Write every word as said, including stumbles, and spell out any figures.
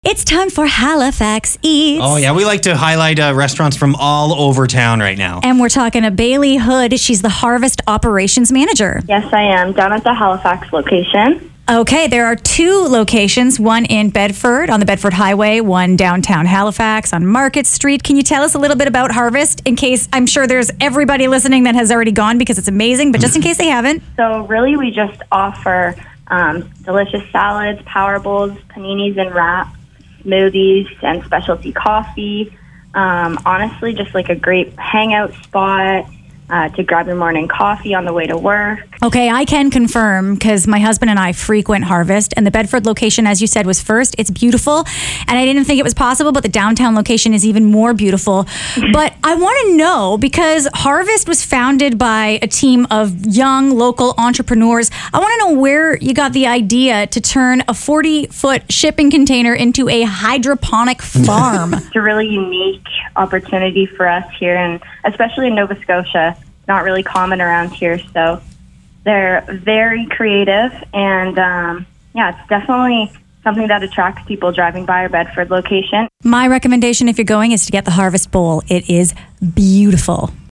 It's time for Halifax Eats. Oh, yeah. We like to highlight uh, restaurants from all over town right now. And we're talking to Bailey Hood. She's the Harvest Operations Manager. Yes, I am. Down at the Halifax location. Okay, there are two locations, one in Bedford on the Bedford Highway, one downtown Halifax on Market Street. Can you tell us a little bit about Harvest in case, I'm sure there's everybody listening that has already gone because it's amazing, but just in case they haven't. So really we just offer um, delicious salads, power bowls, paninis and wraps, smoothies, and specialty coffee. Um, honestly, just like a great hangout spot uh, to grab your morning coffee on the way to work. Okay, I can confirm because my husband and I frequent Harvest, and the Bedford location, as you said, was first. It's beautiful, and I didn't think it was possible, but the downtown location is even more beautiful. But I want to know, because Harvest was founded by a team of young local entrepreneurs, I want to know where you got the idea to turn a forty-foot shipping container into a hydroponic farm. It's a really unique opportunity for us here, and especially in Nova Scotia. Not really common around here, so they're very creative, and um, yeah, it's definitely something that attracts people driving by our Bedford location. My recommendation if you're going is to get the Harvest Bowl. It is beautiful.